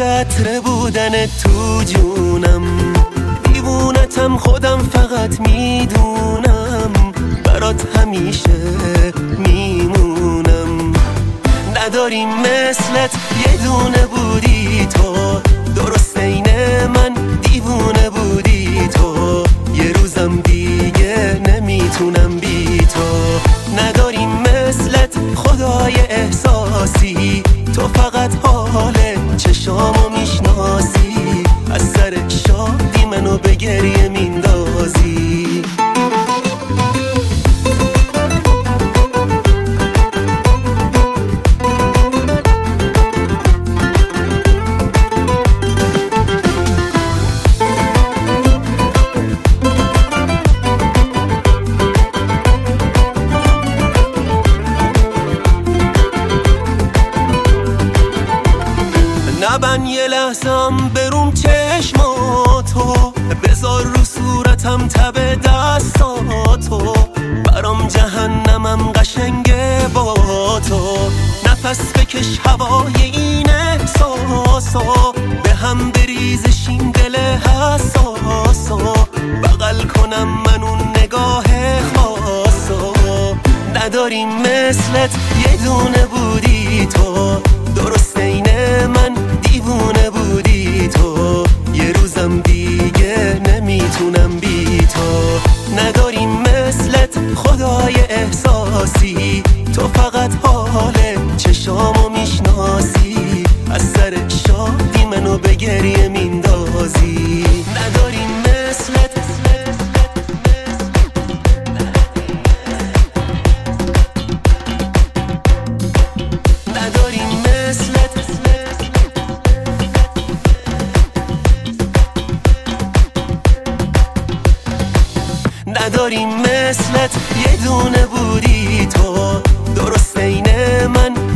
چتر بودن تو جونم، دیوونتم خودم فقط میدونم، برات همیشه میمونم. نداری مثلت یه دونه بودی تو، درست عین من دیوونه بودی تو، یه روزم دیگه نمیتونم بی تو. نداری مثلت خدای احساسی، تو فقط حال چشامو میشناسی، از سر شادی منو به گریه میندازی. نبن یه لحظم بروم چشماتو، بذار رو صورتم تب دستاتو، برام جهنمم قشنگه با تو. نفس بکش هوای این احساسو، به هم بریزشین دل حساسو، بغل کنم من اون نگاه خاصو. نداری مثلت یه دونه بودی تو، درست عین من دیوونه بودی تو، یه روزم دیگه نمیتونم بی تو. نداری مثلت خدای احساسی، تو فقط حال چشامو میشناسی، از سر شادی منو به گریه میندازی. نداری مثلت نداری مثلت نداری مثلت یه دونه بودی تو، درست عین من